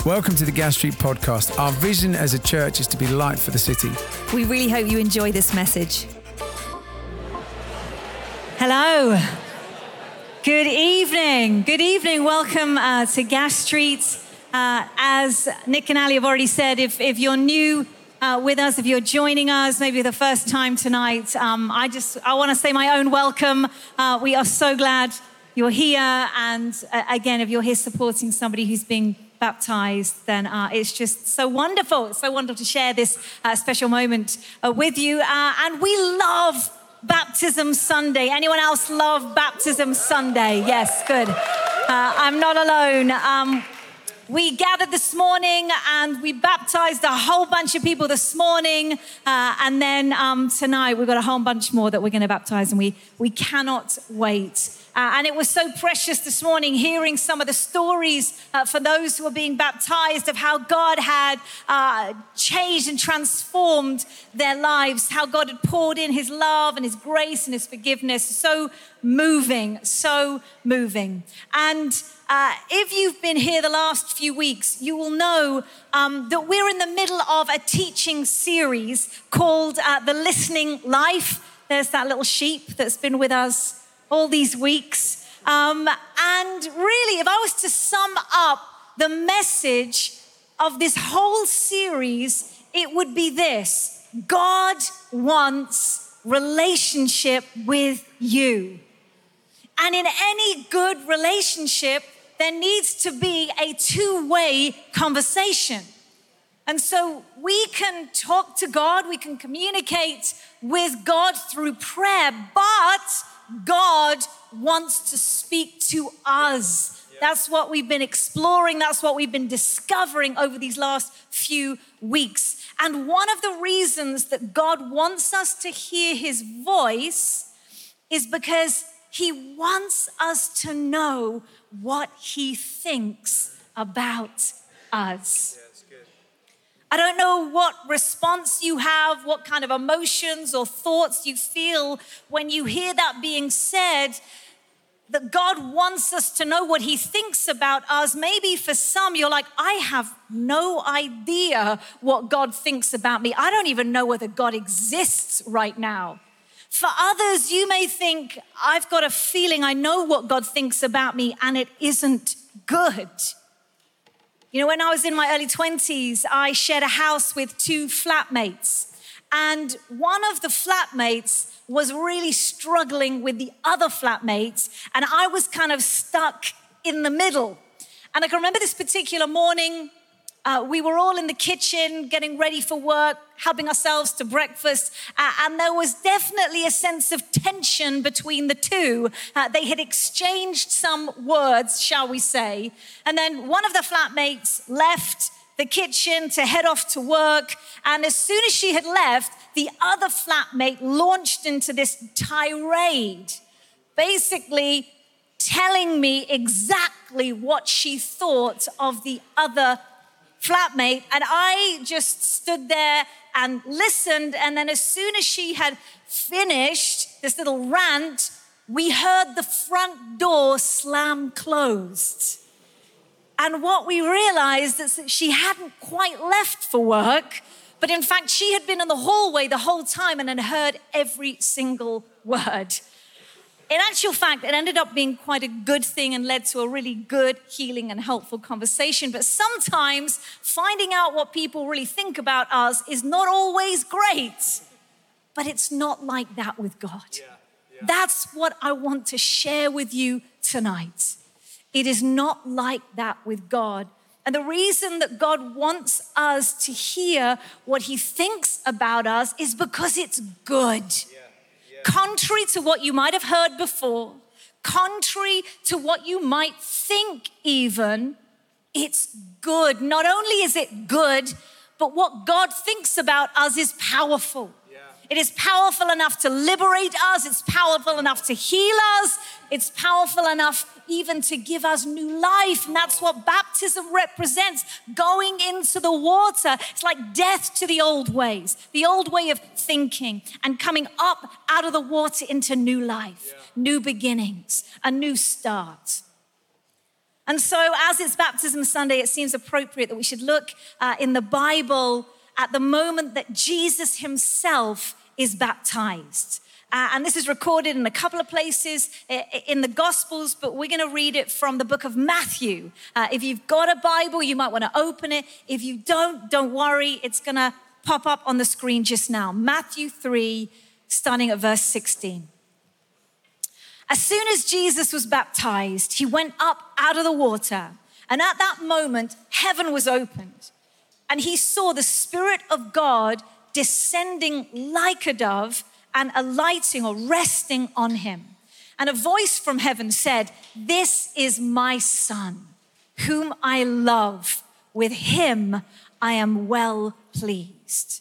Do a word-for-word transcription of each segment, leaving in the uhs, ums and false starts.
Welcome to the Gas Street Podcast. Our vision as a church is to be light for the city. We really hope you enjoy this message. Hello. Good evening. Good evening. Welcome uh, to Gas Street. Uh, as Nick and Ali have already said, if, if you're new uh, with us, if you're joining us, maybe the first time tonight, um, I just I want to say my own welcome. Uh, we are so glad you're here. And uh, again, if you're here supporting somebody who's being baptized, then uh, it's just so wonderful. It's so wonderful to share this uh, special moment uh, with you. Uh, and we love Baptism Sunday. Anyone else love Baptism Sunday? Yes, good. Uh, I'm not alone. Um, we gathered this morning and we baptized a whole bunch of people this morning. Uh, and then um, tonight we've got a whole bunch more that we're going to baptize, and we, we cannot wait. Uh, and it was so precious this morning hearing some of the stories uh, for those who were being baptized of how God had uh, changed and transformed their lives, how God had poured in his love and his grace and his forgiveness. So moving, so moving. And uh, if you've been here the last few weeks, you will know um, that we're in the middle of a teaching series called uh, The Listening Life. There's that little sheep that's been with us all these weeks. Um, and really, if I was to sum up the message of this whole series, it would be this: God wants relationship with you. And in any good relationship, there needs to be a two-way conversation. And so we can talk to God, we can communicate with God through prayer, but God wants to speak to us. Yeah. That's what we've been exploring. That's what we've been discovering over these last few weeks. And one of the reasons that God wants us to hear his voice is because he wants us to know what he thinks about us. I don't know what response you have, what kind of emotions or thoughts you feel when you hear that being said, that God wants us to know what he thinks about us. Maybe for some, you're like, I have no idea what God thinks about me. I don't even know whether God exists right now. For others, you may think, I've got a feeling I know what God thinks about me, and it isn't good. You know, when I was in my early twenties, I shared a house with two flatmates. And one of the flatmates was really struggling with the other flatmates. And I was kind of stuck in the middle. And I can remember this particular morning, uh, we were all in the kitchen getting ready for work, helping ourselves to breakfast. Uh, and there was definitely a sense of tension between the two. Uh, they had exchanged some words, shall we say. And then one of the flatmates left the kitchen to head off to work. And as soon as she had left, the other flatmate launched into this tirade, basically telling me exactly what she thought of the other flatmate. And I just stood there and listened. And then as soon as she had finished this little rant, we heard the front door slam closed. And what we realized is that she hadn't quite left for work, but in fact, she had been in the hallway the whole time and had heard every single word. In actual fact, it ended up being quite a good thing and led to a really good, healing, and helpful conversation. But sometimes finding out what people really think about us is not always great. But it's not like that with God. Yeah, yeah. That's what I want to share with you tonight. It is not like that with God. And the reason that God wants us to hear what he thinks about us is because it's good. Yeah. Contrary to what you might have heard before, contrary to what you might think even, it's good. Not only is it good, but what God thinks about us is powerful. Yeah. It is powerful enough to liberate us. It's powerful enough to heal us. It's powerful enough even to give us new life. And that's what baptism represents, going into the water. It's like death to the old ways, the old way of thinking, and coming up out of the water into new life, yeah. new beginnings, a new start. And so as it's Baptism Sunday, it seems appropriate that we should look uh, in the Bible at the moment that Jesus himself is baptized. Uh, and this is recorded in a couple of places in the Gospels, but we're going to read it from the book of Matthew. Uh, if you've got a Bible, you might want to open it. If you don't, don't worry. It's going to pop up on the screen just now. Matthew three, starting at verse sixteen. As soon as Jesus was baptized, he went up out of the water. And at that moment, heaven was opened. And he saw the Spirit of God descending like a dove and alighting or resting on him. And a voice from heaven said, "This is my Son, whom I love. With him I am well pleased."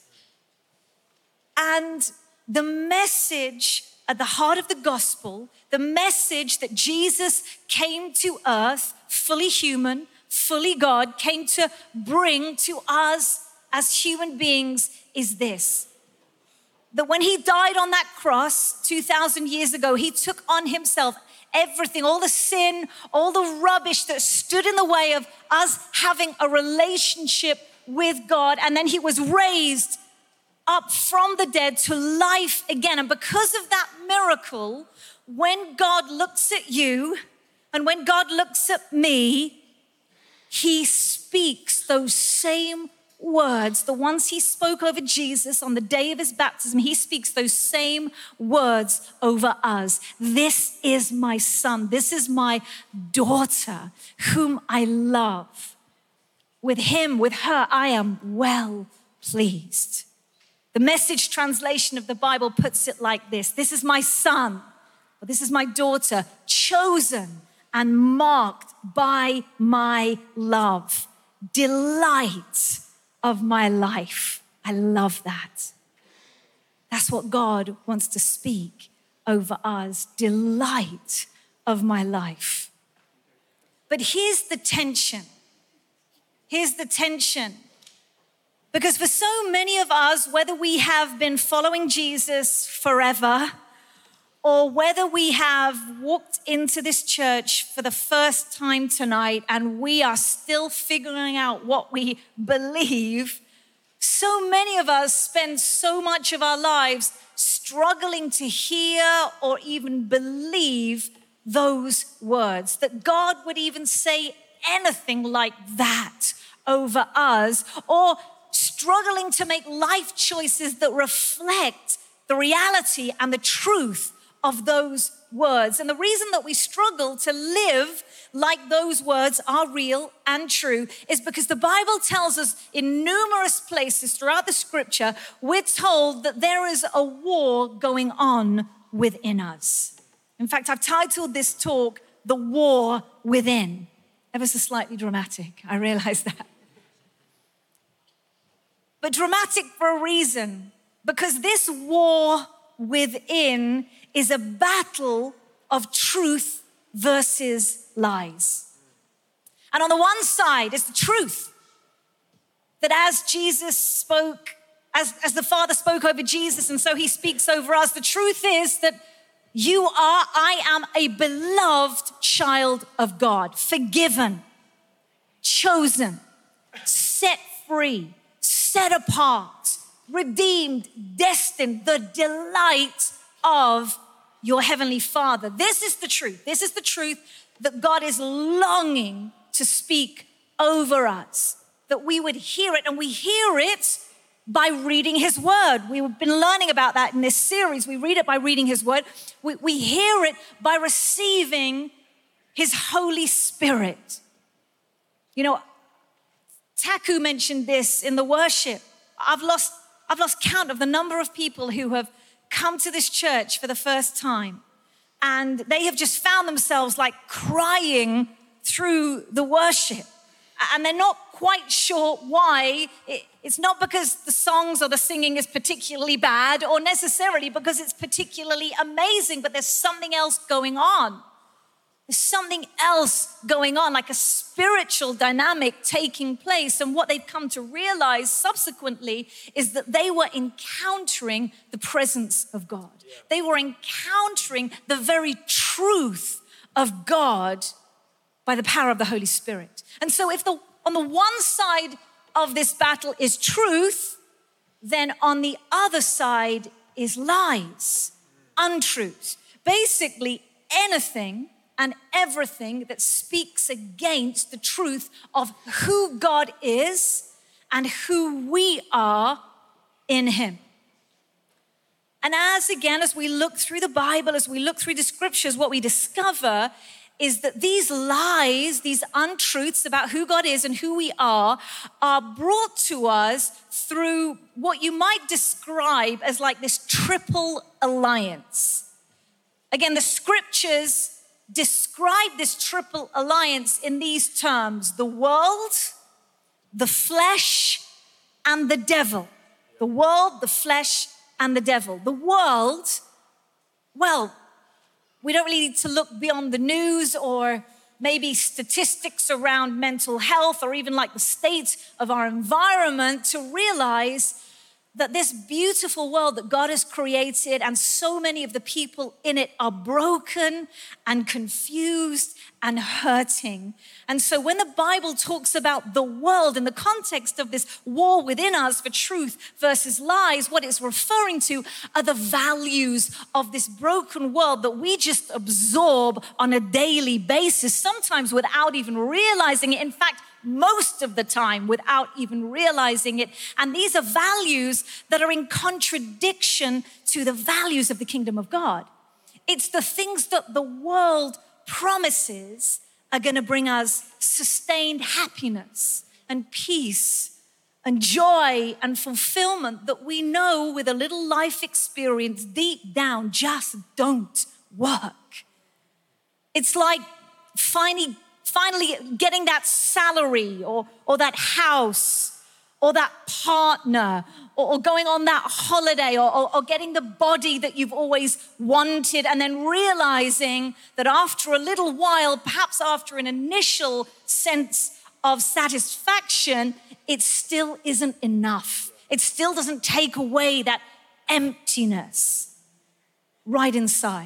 And the message at the heart of the gospel, the message that Jesus came to earth, fully human, fully God, came to bring to us as human beings is this: that when he died on that cross two thousand years ago, he took on himself everything, all the sin, all the rubbish that stood in the way of us having a relationship with God. And then he was raised up from the dead to life again. And because of that miracle, when God looks at you and when God looks at me, he speaks those same words, the ones he spoke over Jesus on the day of his baptism. He speaks those same words over us. "This is my Son. This is my daughter, whom I love. With him, with her, I am well pleased." The Message translation of the Bible puts it like this: "This is my son, or this is my daughter, chosen and marked by my love, delight of my life." I love that. That's what God wants to speak over us, delight of my life. But here's the tension. Here's the tension. Because for so many of us, whether we have been following Jesus forever or whether we have walked into this church for the first time tonight and we are still figuring out what we believe, so many of us spend so much of our lives struggling to hear or even believe those words, that God would even say anything like that over us, or struggling to make life choices that reflect the reality and the truth of those words. And the reason that we struggle to live like those words are real and true is because the Bible tells us in numerous places throughout the scripture, we're told that there is a war going on within us. In fact, I've titled this talk, "The War Within." Ever so slightly dramatic, I realize that. But dramatic for a reason, because this war within is a battle of truth versus lies. And on the one side is the truth, that as Jesus spoke, as, as the Father spoke over Jesus, and so he speaks over us, the truth is that you are, I am a beloved child of God, forgiven, chosen, set free, set apart, redeemed, destined, the delight of your heavenly Father. This is the truth. This is the truth that God is longing to speak over us, that we would hear it, and we hear it by reading his word. We've been learning about that in this series. We read it by reading his word. We, we hear it by receiving his Holy Spirit. You know, Taku mentioned this in the worship. I've lost, I've lost count of the number of people who have come to this church for the first time, and they have just found themselves like crying through the worship. And they're not quite sure why. It's not because the songs or the singing is particularly bad or necessarily because it's particularly amazing, but there's something else going on. There's something else going on, like a spiritual dynamic taking place. And what they've come to realize subsequently is that they were encountering the presence of God. Yeah. They were encountering the very truth of God by the power of the Holy Spirit. And so if the on the one side of this battle is truth, then on the other side is lies, untruth. Basically, anything and everything that speaks against the truth of who God is and who we are in him. And as again, as we look through the Bible, as we look through the scriptures, what we discover is that these lies, these untruths about who God is and who we are, are brought to us through what you might describe as like this triple alliance. Again, the scriptures describe this triple alliance in these terms: the world, the flesh, and the devil. The world, the flesh, and the devil. The world, well, we don't really need to look beyond the news or maybe statistics around mental health or even like the state of our environment to realize that this beautiful world that God has created and so many of the people in it are broken and confused and hurting. And so when the Bible talks about the world in the context of this war within us for truth versus lies, what it's referring to are the values of this broken world that we just absorb on a daily basis, sometimes without even realizing it. In fact, most of the time without even realizing it. And these are values that are in contradiction to the values of the kingdom of God. It's the things that the world promises are going to bring us sustained happiness and peace and joy and fulfillment that we know with a little life experience deep down just don't work. It's like finally Finally getting that salary or, or that house or that partner or, or going on that holiday or, or, or getting the body that you've always wanted, and then realizing that after a little while, perhaps after an initial sense of satisfaction, it still isn't enough. It still doesn't take away that emptiness right inside.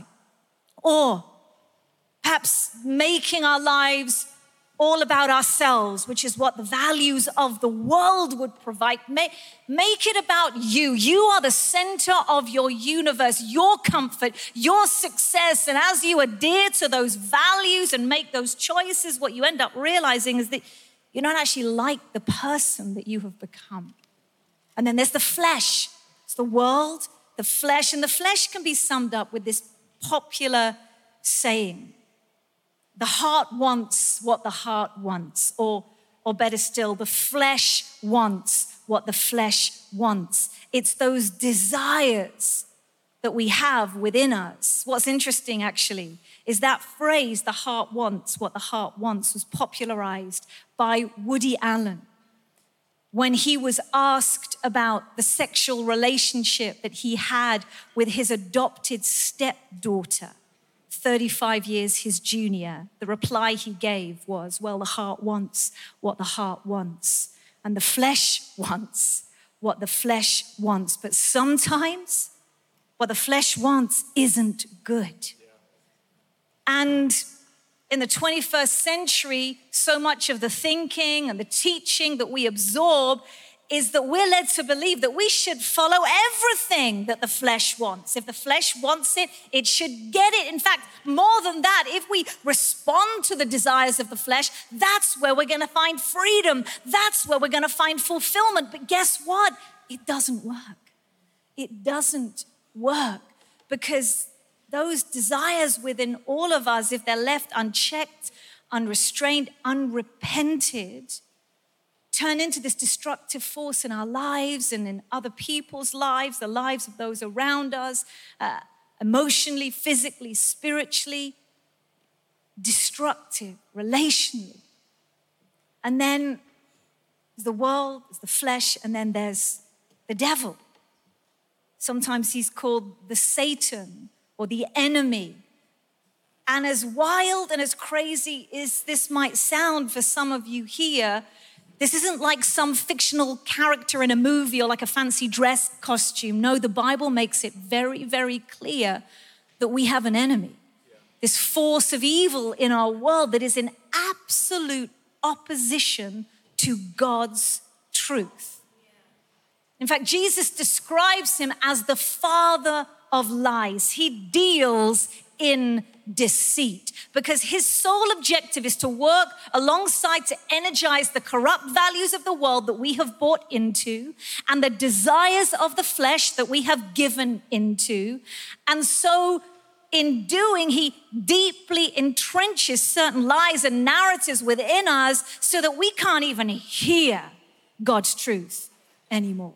Or perhaps making our lives all about ourselves, which is what the values of the world would provide. Make, make it about you. You are the center of your universe, your comfort, your success. And as you adhere to those values and make those choices, what you end up realizing is that you're not actually like the person that you have become. And then there's the flesh. It's the world, the flesh. And the flesh can be summed up with this popular saying: the heart wants what the heart wants, or, or better still, the flesh wants what the flesh wants. It's those desires that we have within us. What's interesting, actually, is that phrase, the heart wants what the heart wants, was popularized by Woody Allen when he was asked about the sexual relationship that he had with his adopted stepdaughter, thirty-five years his junior. The reply he gave was, well, the heart wants what the heart wants, and the flesh wants what the flesh wants. But sometimes what the flesh wants isn't good. And in the twenty-first century, so much of the thinking and the teaching that we absorb is that we're led to believe that we should follow everything that the flesh wants. If the flesh wants it, it should get it. In fact, more than that, if we respond to the desires of the flesh, that's where we're going to find freedom. That's where we're going to find fulfillment. But guess what? It doesn't work. It doesn't work, because those desires within all of us, if they're left unchecked, unrestrained, unrepented, turn into this destructive force in our lives and in other people's lives, the lives of those around us, uh, emotionally, physically, spiritually, destructive, relationally. And then there's the world, there's the flesh, and then there's the devil. Sometimes he's called the Satan or the enemy. And as wild and as crazy as this might sound for some of you here, this isn't like some fictional character in a movie or like a fancy dress costume. No, the Bible makes it very, very clear that we have an enemy. Yeah. This force of evil in our world that is in absolute opposition to God's truth. In fact, Jesus describes him as the father of lies. He deals in deceit because his sole objective is to work alongside to energize the corrupt values of the world that we have bought into and the desires of the flesh that we have given into. And so in doing, he deeply entrenches certain lies and narratives within us so that we can't even hear God's truth anymore.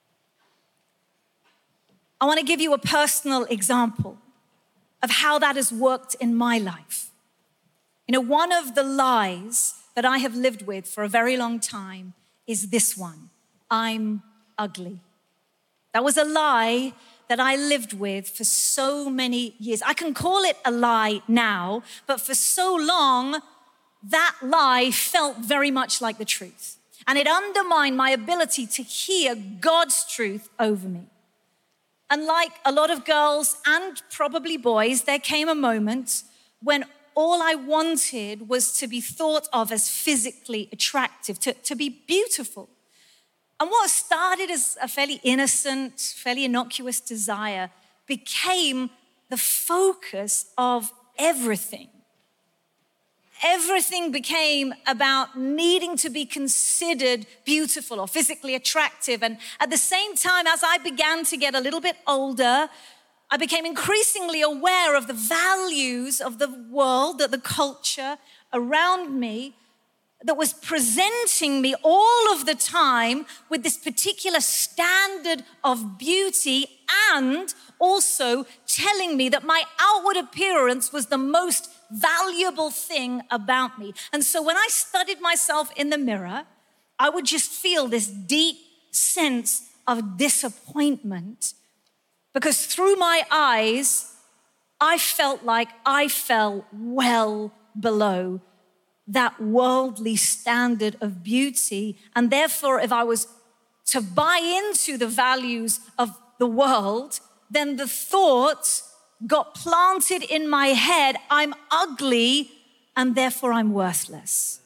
I want to give you a personal example of how that has worked in my life. You know, one of the lies that I have lived with for a very long time is this one: I'm ugly. That was a lie that I lived with for so many years. I can call it a lie now, but for so long, that lie felt very much like the truth. And it undermined my ability to hear God's truth over me. And like a lot of girls and probably boys, there came a moment when all I wanted was to be thought of as physically attractive, to, to be beautiful. And what started as a fairly innocent, fairly innocuous desire became the focus of everything. Everything became about needing to be considered beautiful or physically attractive. And at the same time, as I began to get a little bit older, I became increasingly aware of the values of the world, that the culture around me that was presenting me all of the time with this particular standard of beauty and also telling me that my outward appearance was the most valuable thing about me. And so when I studied myself in the mirror, I would just feel this deep sense of disappointment because through my eyes, I felt like I fell well below that worldly standard of beauty. And therefore, if I was to buy into the values of the world, then the thought got planted in my head, I'm ugly, and therefore I'm worthless.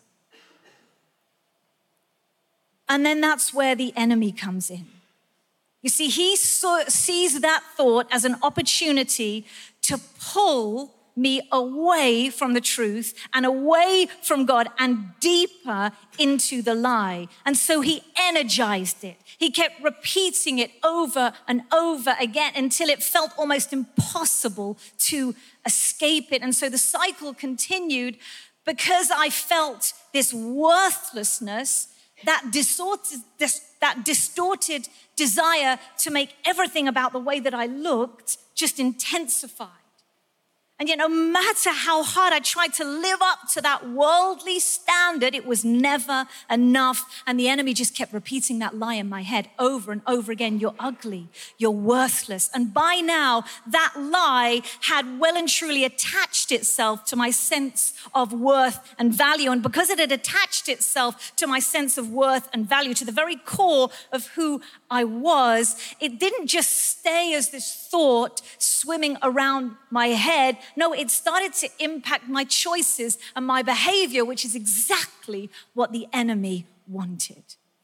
And then that's where the enemy comes in. You see, he saw, sees that thought as an opportunity to pull me away from the truth and away from God and deeper into the lie. And so he energized it. He kept repeating it over and over again until it felt almost impossible to escape it. And so the cycle continued because I felt this worthlessness, that distorted, this, that distorted desire to make everything about the way that I looked just intensified. And yet, no matter how hard I tried to live up to that worldly standard, it was never enough. And the enemy just kept repeating that lie in my head over and over again. You're ugly. You're worthless. And by now, that lie had well and truly attached itself to my sense of worth and value. And because it had attached itself to my sense of worth and value, to the very core of who I was, it didn't just stay as this thought swimming around my head. No, it started to impact my choices and my behavior, which is exactly what the enemy wanted.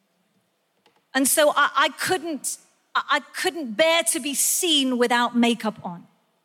And so I, I couldn't, I couldn't bear to be seen without makeup on.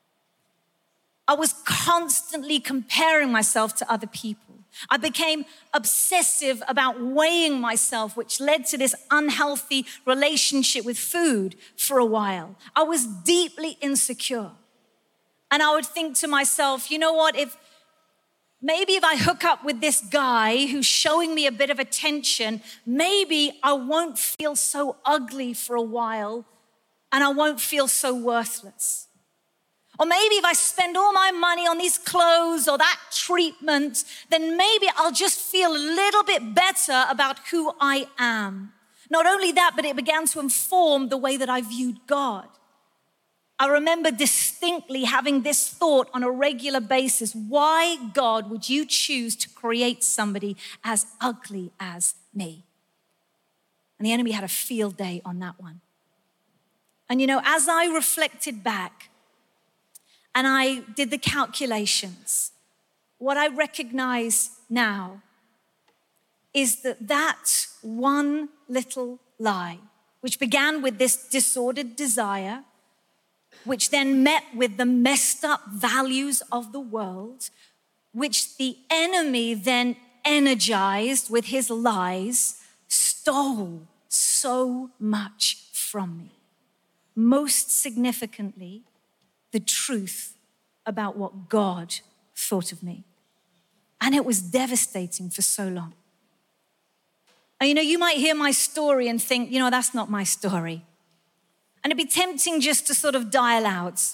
I was constantly comparing myself to other people. I became obsessive about weighing myself, which led to this unhealthy relationship with food for a while. I was deeply insecure. And I would think to myself, you know what, if maybe if I hook up with this guy who's showing me a bit of attention, maybe I won't feel so ugly for a while and I won't feel so worthless. Or maybe if I spend all my money on these clothes or that treatment, then maybe I'll just feel a little bit better about who I am. Not only that, but it began to inform the way that I viewed God. I remember distinctly having this thought on a regular basis. Why, God, would you choose to create somebody as ugly as me? And the enemy had a field day on that one. And you know, as I reflected back and I did the calculations, what I recognize now is that that one little lie, which began with this disordered desire, which then met with the messed up values of the world, which the enemy then energized with his lies, stole so much from me. Most significantly, the truth about what God thought of me. And it was devastating for so long. And you know, you might hear my story and think, you know, that's not my story. And it'd be tempting just to sort of dial out.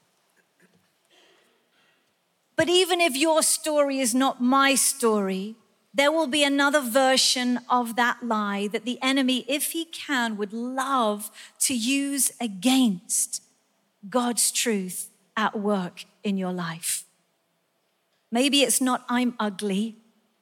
But even if your story is not my story, there will be another version of that lie that the enemy, if he can, would love to use against God's truth at work in your life. Maybe it's not I'm ugly.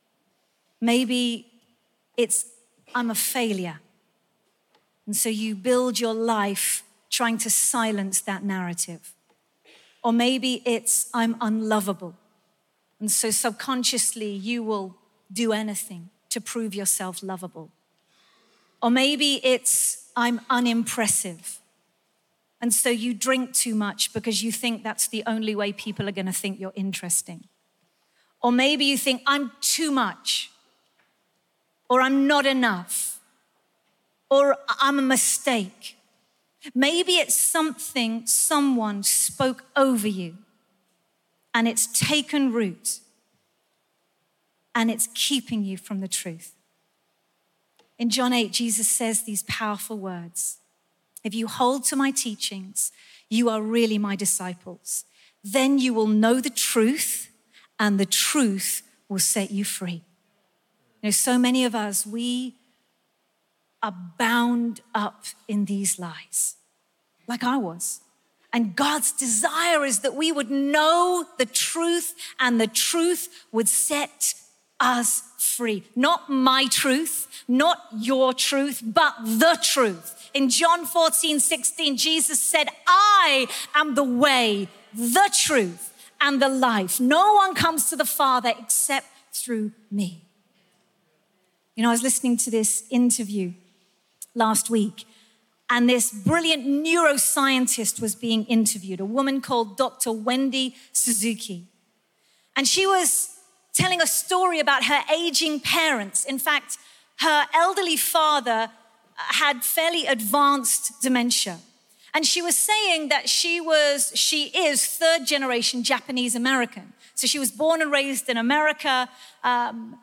Maybe it's I'm a failure. And so you build your life trying to silence that narrative. Or maybe it's I'm unlovable. And so subconsciously you will do anything to prove yourself lovable. Or maybe it's I'm unimpressive. And so you drink too much because you think that's the only way people are going to think you're interesting. Or maybe you think I'm too much. Or I'm not enough. Or I'm a mistake. Maybe it's something someone spoke over you and it's taken root and it's keeping you from the truth. In John eight, Jesus says these powerful words. If you hold to my teachings, you are really my disciples. Then you will know the truth and the truth will set you free. You know, so many of us, we are bound up in these lies, like I was. And God's desire is that we would know the truth and the truth would set us free. Not my truth, not your truth, but the truth. In John fourteen, sixteen, Jesus said, I am the way, the truth, and the life. No one comes to the Father except through me. You know, I was listening to this interview last week, and this brilliant neuroscientist was being interviewed, a woman called Doctor Wendy Suzuki. And she was telling a story about her aging parents. In fact, her elderly father had fairly advanced dementia. And she was saying that she was, she is third generation Japanese American. So she was born and raised in America, um,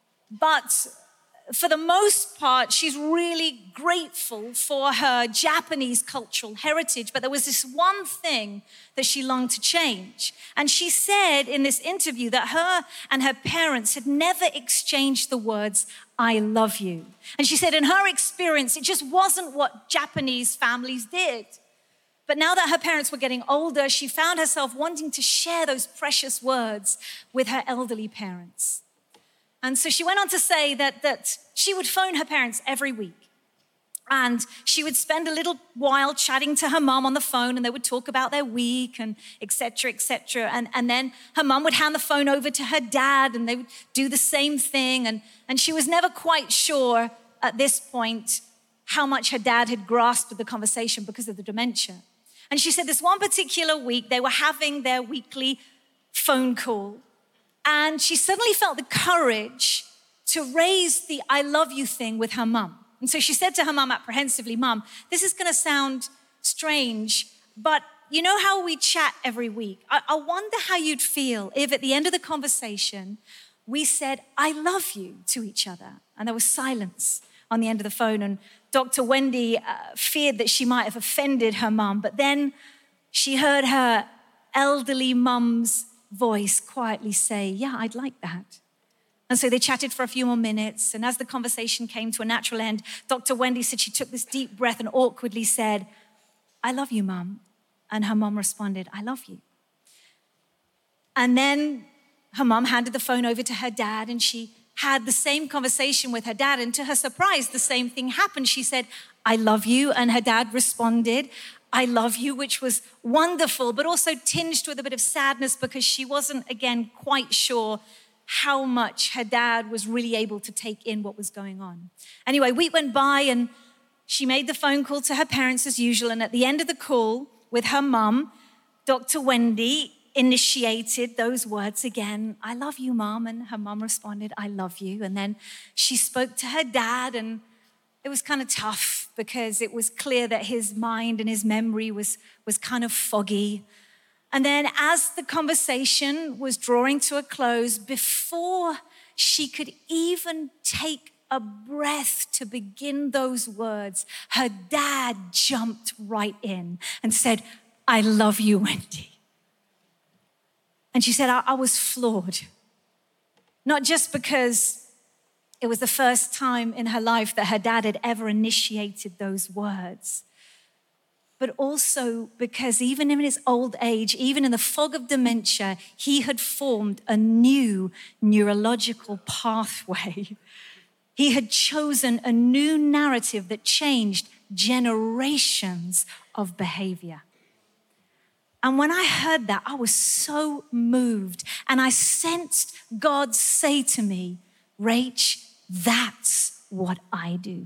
but for the most part, she's really grateful for her Japanese cultural heritage, but there was this one thing that she longed to change. And she said in this interview that her and her parents had never exchanged the words, I love you. And she said in her experience, it just wasn't what Japanese families did. But now that her parents were getting older, she found herself wanting to share those precious words with her elderly parents. And so she went on to say that, that she would phone her parents every week. And she would spend a little while chatting to her mom on the phone, and they would talk about their week and et cetera, et cetera. And, and then her mom would hand the phone over to her dad, and they would do the same thing. And, and she was never quite sure at this point how much her dad had grasped the conversation because of the dementia. And she said this one particular week, they were having their weekly phone call. And she suddenly felt the courage to raise the I love you thing with her mum. And so she said to her mum apprehensively, Mum, this is gonna sound strange, but you know how we chat every week? I, I wonder how you'd feel if at the end of the conversation, we said, I love you to each other. And there was silence on the end of the phone. And Doctor Wendy uh, feared that she might have offended her mum, but then she heard her elderly mum's voice quietly say, yeah, I'd like that. And so they chatted for a few more minutes. And as the conversation came to a natural end, Doctor Wendy said she took this deep breath and awkwardly said, I love you, Mum. And her mum responded, I love you. And then her mum handed the phone over to her dad and she had the same conversation with her dad, and to her surprise, the same thing happened. She said, I love you, and her dad responded, I love you, which was wonderful, but also tinged with a bit of sadness because she wasn't, again, quite sure how much her dad was really able to take in what was going on. Anyway, a week went by and she made the phone call to her parents as usual, and at the end of the call with her mum, Doctor Wendy initiated those words again, I love you, Mom, and her mum responded, I love you. And then she spoke to her dad, and it was kind of tough because it was clear that his mind and his memory was, was kind of foggy. And then as the conversation was drawing to a close, before she could even take a breath to begin those words, her dad jumped right in and said, I love you, Wendy. And she said, I, I was floored. Not just because it was the first time in her life that her dad had ever initiated those words, but also because even in his old age, even in the fog of dementia, he had formed a new neurological pathway. He had chosen a new narrative that changed generations of behavior. And when I heard that, I was so moved. And I sensed God say to me, Rach, that's what I do.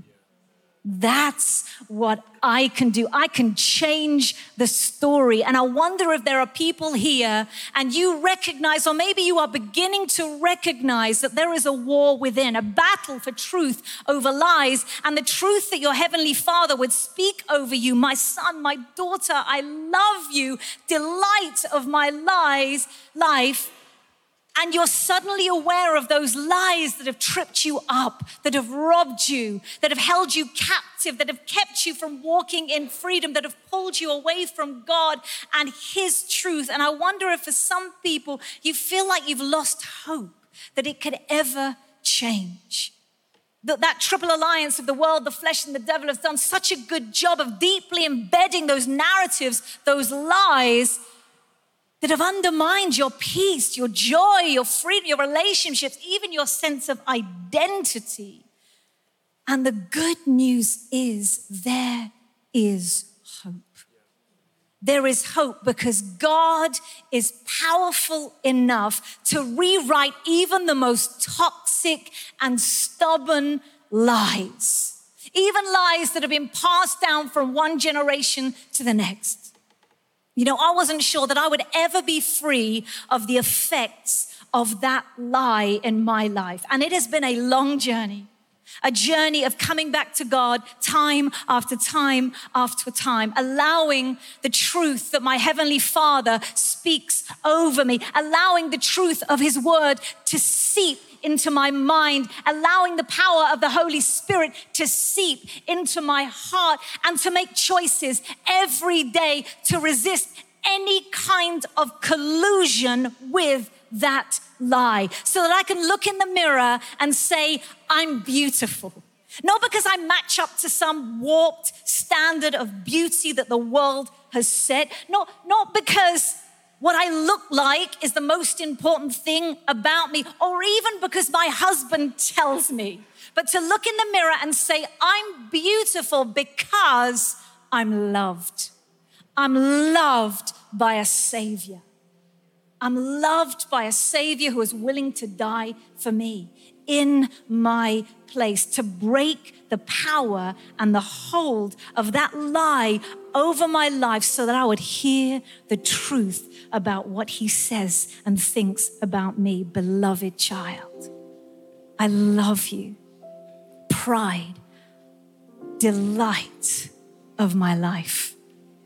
That's what I can do. I can change the story. And I wonder if there are people here and you recognize, or maybe you are beginning to recognize that there is a war within, a battle for truth over lies, and the truth that your Heavenly Father would speak over you. My son, my daughter, I love you, delight of my lies, life. And you're suddenly aware of those lies that have tripped you up, that have robbed you, that have held you captive, that have kept you from walking in freedom, that have pulled you away from God and His truth. And I wonder if for some people, you feel like you've lost hope that it could ever change. That that triple alliance of the world, the flesh, and the devil has done such a good job of deeply embedding those narratives, those lies, that have undermined your peace, your joy, your freedom, your relationships, even your sense of identity. And the good news is there is hope. There is hope because God is powerful enough to rewrite even the most toxic and stubborn lies, even lies that have been passed down from one generation to the next. You know, I wasn't sure that I would ever be free of the effects of that lie in my life. And it has been a long journey, a journey of coming back to God time after time after time, allowing the truth that my Heavenly Father speaks over me, allowing the truth of His word to seep into my mind, allowing the power of the Holy Spirit to seep into my heart, and to make choices every day to resist any kind of collusion with that lie, so that I can look in the mirror and say, I'm beautiful. Not because I match up to some warped standard of beauty that the world has set, not, not because what I look like is the most important thing about me, or even because my husband tells me, but to look in the mirror and say, I'm beautiful because I'm loved. I'm loved by a Savior. I'm loved by a Savior who is willing to die for me in my place, to break the power and the hold of that lie over my life so that I would hear the truth about what He says and thinks about me. Beloved child, I love you. Pride, delight of my life.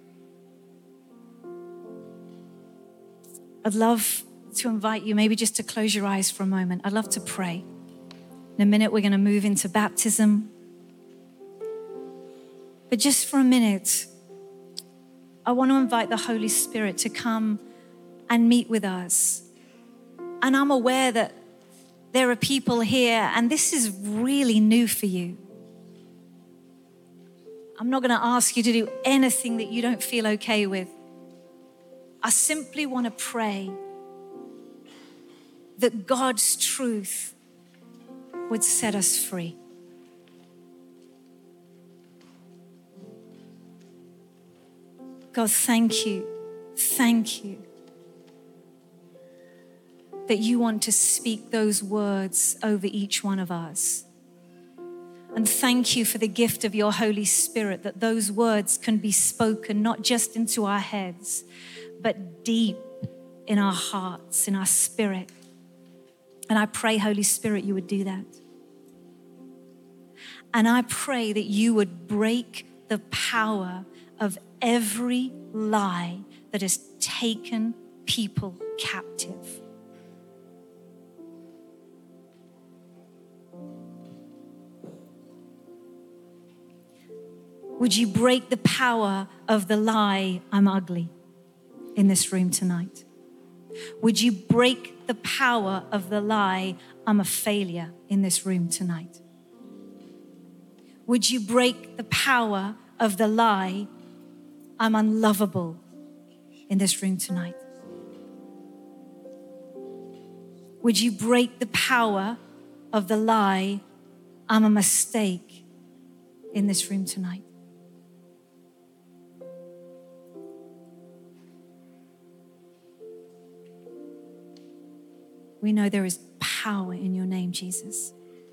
I'd love to invite you maybe just to close your eyes for a moment. I'd love to pray. In a minute, we're going to move into baptism. But just for a minute, I want to invite the Holy Spirit to come and meet with us. And I'm aware that there are people here, and this is really new for you. I'm not going to ask you to do anything that you don't feel okay with. I simply want to pray that God's truth would set us free. God, thank you, thank you that you want to speak those words over each one of us. And thank you for the gift of your Holy Spirit, that those words can be spoken not just into our heads, but deep in our hearts, in our spirit. And I pray, Holy Spirit, you would do that. And I pray that you would break the power of every lie that has taken people captive. Would you break the power of the lie, I'm ugly, in this room tonight? Would you break the power of the lie, I'm a failure, in this room tonight? Would you break the power of the lie, I'm unlovable, in this room tonight? Would you break the power of the lie, I'm a mistake, in this room tonight? We know there is power in your name, Jesus.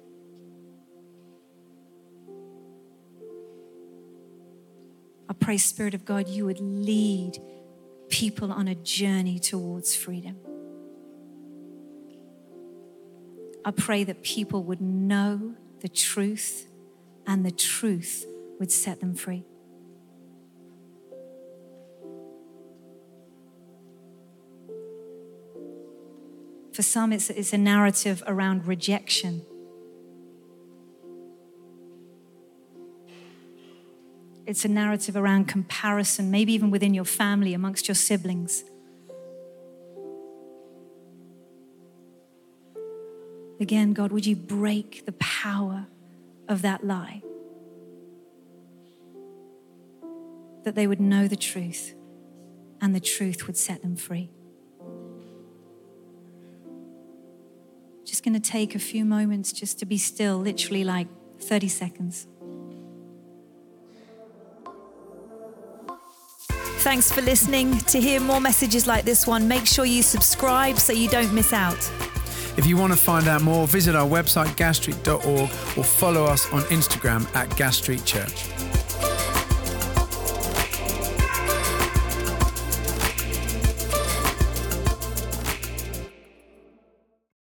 I pray, Spirit of God, you would lead people on a journey towards freedom. I pray that people would know the truth and the truth would set them free. For some, it's, it's a narrative around rejection. It's a narrative around comparison, maybe even within your family, amongst your siblings. Again, God, would you break the power of that lie? That they would know the truth and the truth would set them free. Just going to take a few moments just to be still, literally like thirty seconds. Thanks for listening. To hear more messages like this one, make sure you subscribe so you don't miss out. If you want to find out more, visit our website, gas street dot org, or follow us on Instagram at Gas Street Church.